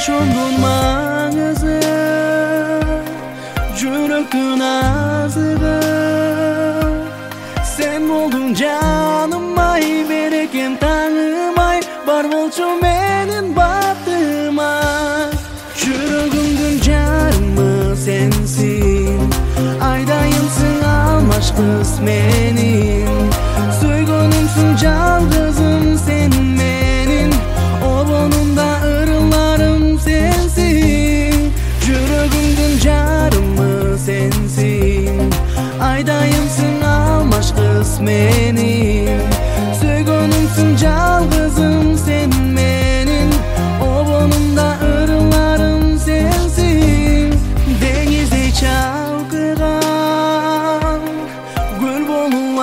Yaşondun mağızı, жүректің азығы. Sen oldun canım ay, берекем таңым ай, бар болчу менин бактыма. Жүрөгүмдүн жарымы сенсиң, айдайымсың алмаш кыз менин. Сөйгөнүмсүң жалгызым sen менин, обонумда ырыларым сенсиң. Жүрөгүмдүн жарымы сенсиң, айдайымсың алмаш кыз менин. Сөйгөнүмсүң жалгызым sen менин, обонумда ырыларым сенсиң. Деңиздей чалкыган, гүл болуп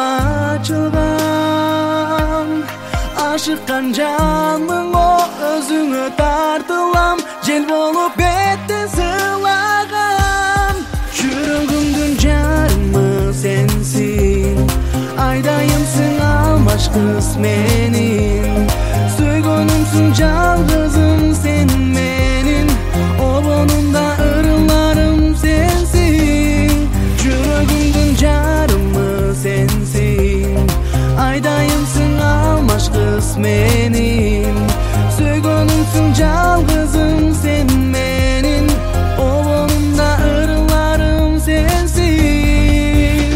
ачылган, ашыккан жаның о өзүңө тартылам, жел болуп бетти сыйлаган. Жүрөгүмдүн жарымы сенсиң, айдайымсың алмаш кыз менин. Сөйгөнүмсүң жалгызым sen менин, обонумда ырыларым сенсиң. Жүрөгүмдүн жарымы сенсиң, айдайымсың алмаш кыз менин. Сөйгөнүмсүң жалгызым sen менин, обонумда ырыларым сенсиң.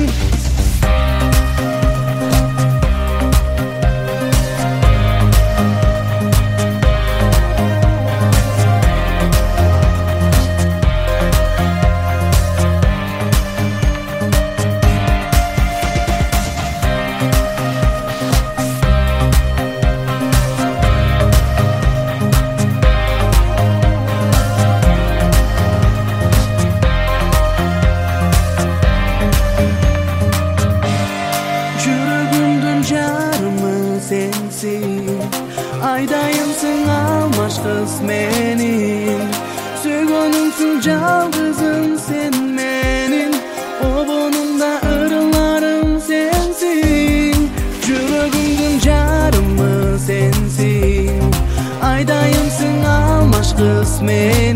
Жүрөгүмдүн жарымы сенсиң, айдайымсың алмаш кыз менин. Сөйгөнүмсүң жалгызым sen менин, обонумда ырыларым сенсиң. Жүрөгүмдүн жарымы сенсиң, айдайымсың алмаш кыз менин.